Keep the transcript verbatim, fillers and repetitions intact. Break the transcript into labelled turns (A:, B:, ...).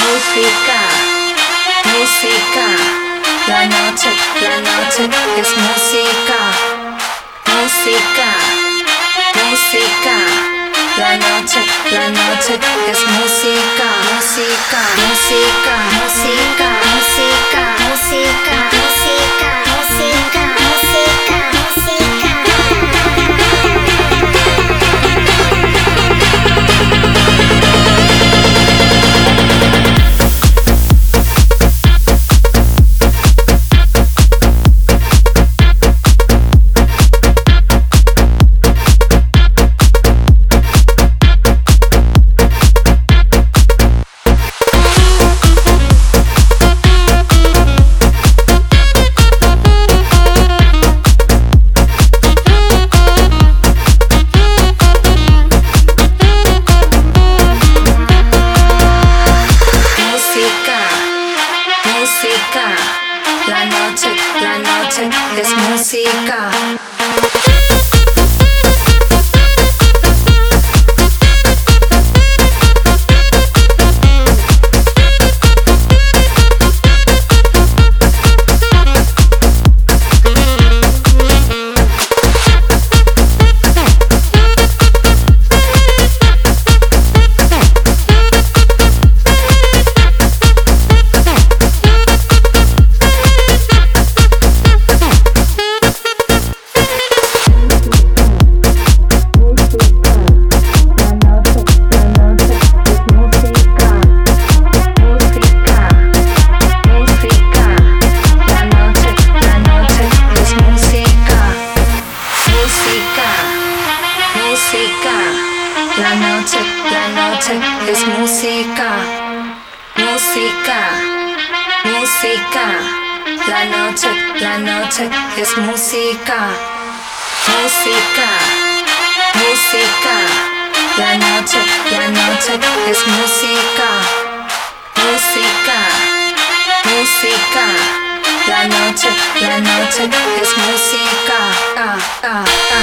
A: música, música. La noche, la noche es música, música, música. La noche, la noche es música, música, música, música, música, música, música, música, música, música. La noche, la noche es música. La noche, la noche es música, música, música. La noche, la noche es música, música, música. La noche, la noche es música, música, música. La noche, la noche es música. Ah, ah, ah.